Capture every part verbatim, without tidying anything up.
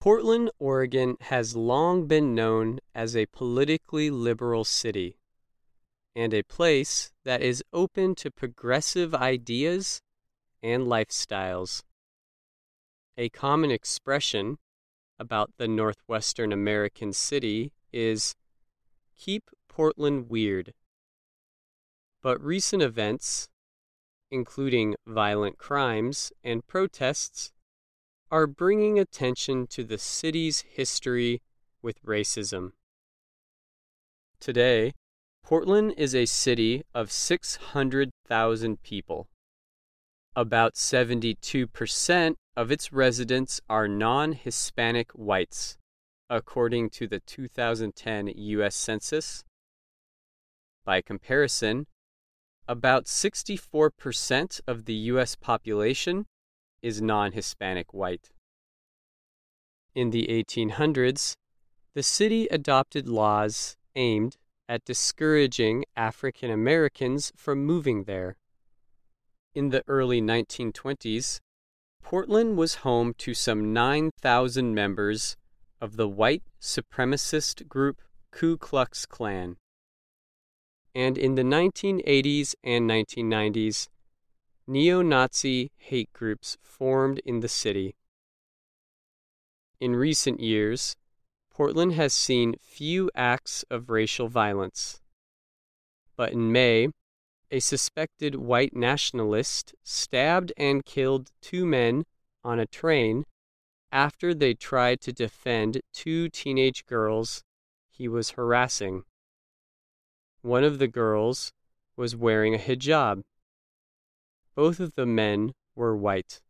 Portland, Oregon has long been known as a politically liberal city and a place that is open to progressive ideas and lifestyles. A common expression about the Northwestern American city is, "Keep Portland weird." But recent events, including violent crimes and protests, are bringing attention to the city's history with racism. Today, Portland is a city of six hundred thousand people. About seventy-two percent of its residents are non-Hispanic whites, according to the two thousand ten U S Census. By comparison, about sixty-four percent of the U S population is non-Hispanic white. In the eighteen hundreds, the city adopted laws aimed at discouraging African Americans from moving there. In the early nineteen twenties, Portland was home to some nine thousand members of the white supremacist group Ku Klux Klan. And in the nineteen eighties and nineteen nineties, neo-Nazi hate groups formed in the city. In recent years, Portland has seen few acts of racial violence. But in May, a suspected white nationalist stabbed and killed two men on a train after they tried to defend two teenage girls he was harassing. One of the girls was wearing a hijab. Both of the men were white.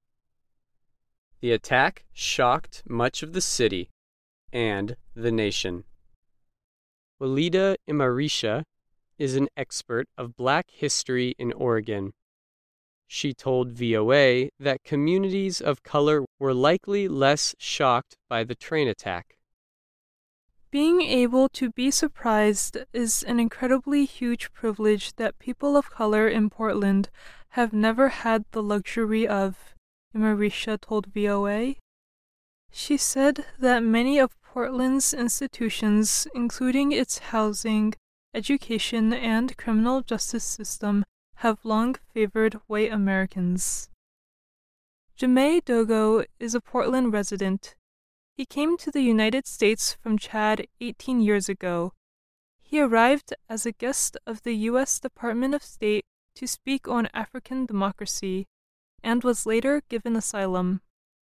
The attack shocked much of the city and the nation. Walida Imarisha is an expert of Black history in Oregon. She told V O A that communities of color were likely less shocked by the train attack. Being able to be surprised is an incredibly huge privilege that people of color in Portland have never had the luxury of, Imarisha told V O A. She said that many of Portland's institutions, including its housing, education, and criminal justice system, have long favored white Americans. Jemay Dogo is a Portland resident. He came to the United States from Chad eighteen years ago. He arrived as a guest of the U S Department of State to speak on African democracy, and was later given asylum.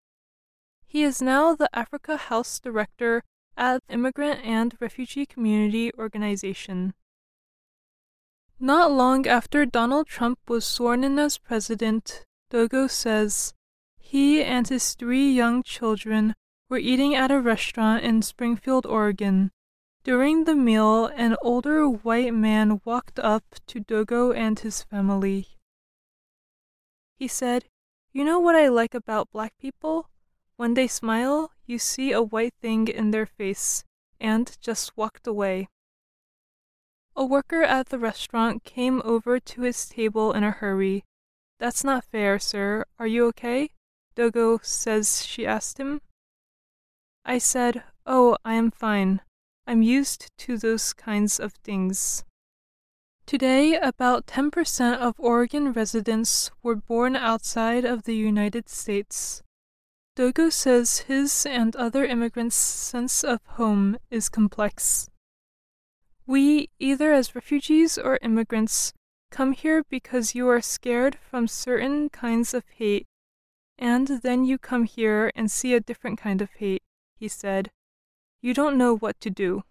He is now the Africa House Director at Immigrant and Refugee Community Organization. Not long after Donald Trump was sworn in as president, Dogo says, he and his three young children were eating at a restaurant in Springfield, Oregon. During the meal, an older white man walked up to Dogo and his family. He said, "You know what I like about Black people? When they smile, you see a white thing in their face," and just walked away. A worker at the restaurant came over to his table in a hurry. "That's not fair, sir. Are you okay?" Dogo says she asked him. I said, "Oh, I am fine. I'm used to those kinds of things." Today, about ten percent of Oregon residents were born outside of the United States. Dogo says his and other immigrants' sense of home is complex. "We, either as refugees or immigrants, come here because you are scared from certain kinds of hate, and then you come here and see a different kind of hate," he said. "You don't know what to do."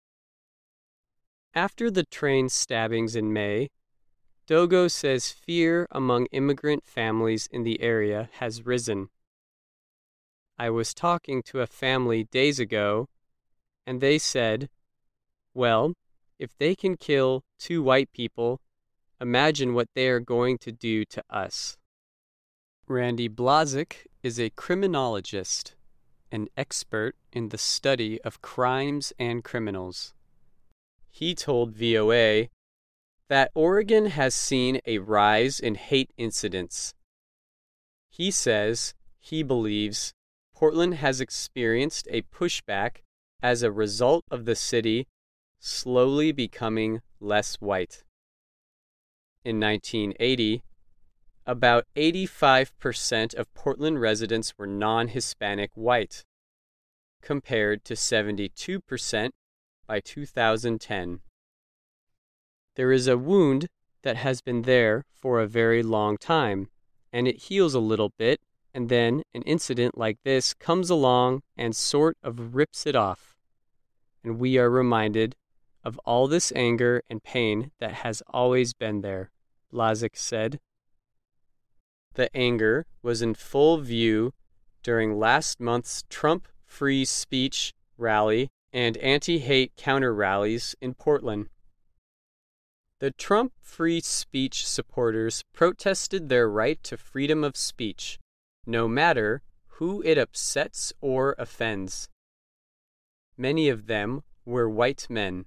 After the train stabbings in May, Dogo says fear among immigrant families in the area has risen. "I was talking to a family days ago, and they said, well, if they can kill two white people, imagine what they are going to do to us." Randy Blazek is a criminologist, an expert in the study of crimes and criminals. He told V O A that Oregon has seen a rise in hate incidents. He says he believes Portland has experienced a pushback as a result of the city slowly becoming less white. In nineteen eighty, about eighty-five percent of Portland residents were non-Hispanic white, compared to seventy-two percent by two thousand ten. There is a wound that has been there for a very long time, and it heals a little bit, and then an incident like this comes along and sort of rips it off. And we are reminded of all this anger and pain that has always been there, Blazek said. The anger was in full view during last month's Trump free speech rally and anti-hate counter rallies in Portland. The Trump free speech supporters protested their right to freedom of speech, no matter who it upsets or offends. Many of them were white men.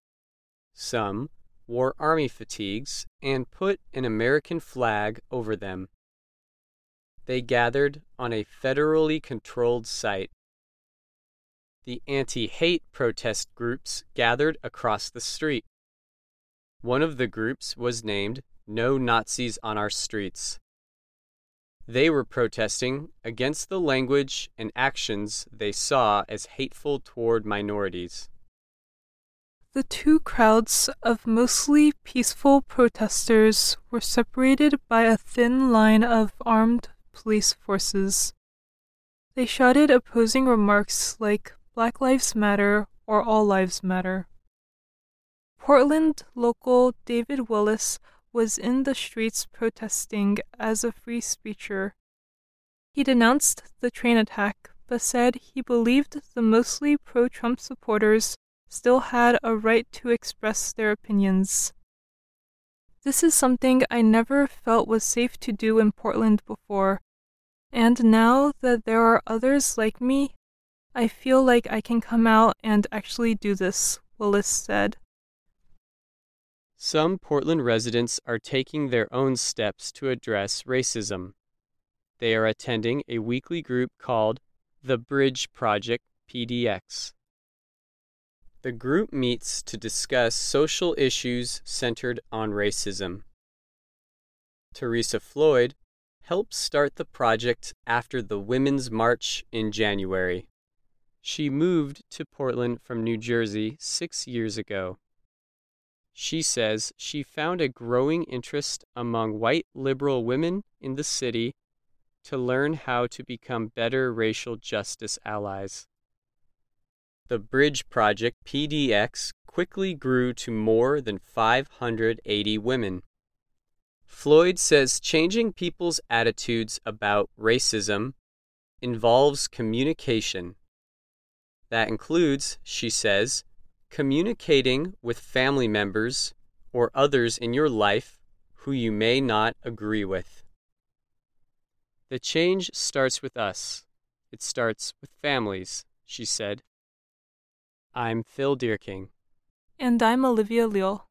Some wore army fatigues and put an American flag over them. They gathered on a federally controlled site. The anti-hate protest groups gathered across the street. One of the groups was named No Nazis on Our Streets. They were protesting against the language and actions they saw as hateful toward minorities. The two crowds of mostly peaceful protesters were separated by a thin line of armed police forces. They shouted opposing remarks like Black Lives Matter or All Lives Matter. Portland local David Willis was in the streets protesting as a free speecher. He denounced the train attack, but said he believed the mostly pro-Trump supporters still had a right to express their opinions. This is something I never felt was safe to do in Portland before, and now that there are others like me, I feel like I can come out and actually do this, Willis said. Some Portland residents are taking their own steps to address racism. They are attending a weekly group called The Bridge Project P D X. The group meets to discuss social issues centered on racism. Teresa Floyd helped start the project after the Women's March in January. She moved to Portland from New Jersey six years ago. She says she found a growing interest among white liberal women in the city to learn how to become better racial justice allies. The Bridge Project P D X quickly grew to more than five hundred eighty women. Floyd says changing people's attitudes about racism involves communication. That includes, she says, communicating with family members or others in your life who you may not agree with. The change starts with us. It starts with families, she said. I'm Phil Deerking. And I'm Olivia Leal.